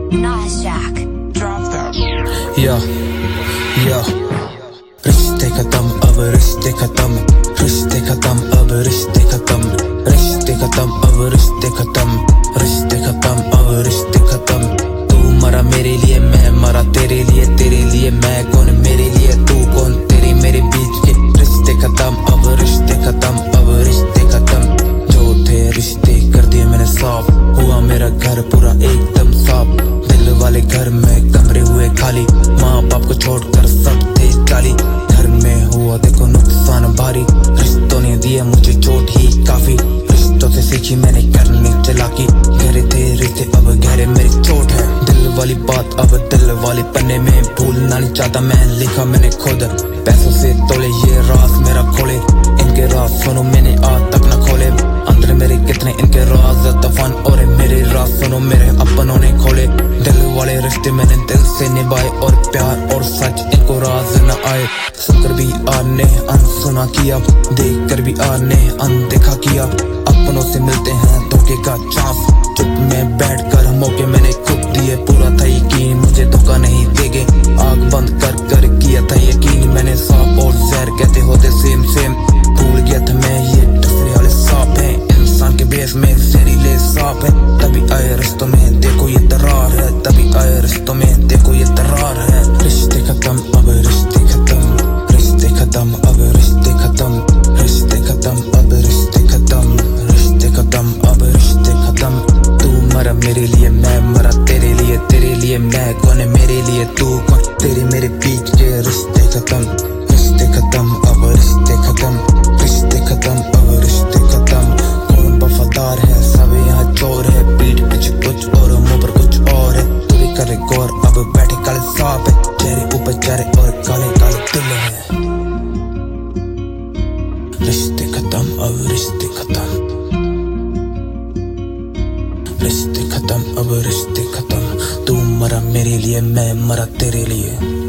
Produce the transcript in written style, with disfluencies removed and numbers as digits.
Nasjak, drop that. या रिश्ते खत्म अब रिश्ते खत्म, रिश्ते खत्म अब रिश्ते खत्म, रिश्ते खत्म अब रिश्ते खत्म, रिश्ते खत्म अब रिश्ते खत्म। तू मरा मेरे लिए, मैं मरा तेरे लिए मैं कौन, मेरे लिए तू कौन, तेरे मेरे बीच के रिश्ते खत्म अब रिश्ते खत्म, अब रिश्ते खत्म। जो थे रिश्ते कर दिए मैंने साफ, हुआ मेरा घर पूरा एकदम साफ। दिल वाले घर में कमरे हुए खाली, माँ बाप को छोड़कर सब थे चाली। घर में हुआ देखो नुकसान भारी, रिश्तों ने दिया मुझे चोट ही काफी। रिश्तों से सीखी मैंने करने चालाकी, गहरे थे रिश्ते अब गहरे मेरी चोट है। दिल वाली बात अब दिल वाले पन्ने में भूलना नहीं चाहता मैं, लिखा मैंने खुद। पैसों से तोले ये राज मेरा खोले, इनके राज सुनो मैंने आज तक न खोले। अंदर मेरे कितने इनके राज तूफान और मेरे राज सुनो मेरे अपनों ने खोले। दिल वाले रिश्ते मैंने दिल से निभाए, और प्यार और सच इनको राज न आए। सुनकर भी आने अनसुना किया, देख कर भी आने अनदेखा किया। अपनों से मिलते हैं धोखे का चांस, चुप में बैठकर मौके मैंने खुद दिए। पूरा था यकीन मुझे धोखा नहीं देंगे, आग बंद कर कर किया था यकीन मैंने। सांप और जहर कहते होते सेम सेम, भूल गया था मैं ये डसने वाले सांप हैं। इंसान के बेस में जहरीले सांप है, तभी आए रिश्तों में देखो ये दरार है, तभी आए रिश्तों में देखो ये दरार है। रिश्ते खत्म अब रिश्ते खत्म, रिश्ते खत्म अब रिश्ते खत्म, रिश्ते खत्म अब रिश्ते खत्म, रिश्ते खत्म अब रिश्ते खत्म। तू मरा मेरे लिए, मैं मरा तेरे लिए मैं कौन, मेरे लिए तू कौन, तेरे मेरे बीच के रिश्ते खत्म। रिश्ते खत्म अब रिश्ते खत्म, रिश्ते खत्म अब रिश्ते खत्म। कौन वफादार है, सब यहाँ चोर है, पीठ पीछे कुछ और मुंह पर कुछ और है। तू भी करे गौर अब बैठे काले सांप है, चेहरे ऊपर चेहरे और काले काले दिल है। रिश्ते खत्म अब रिश्ते खत्म, रिश्ते खत्म अब रिश्ते खत्म। तू मरा मेरे लिए, मैं मरा तेरे लिए।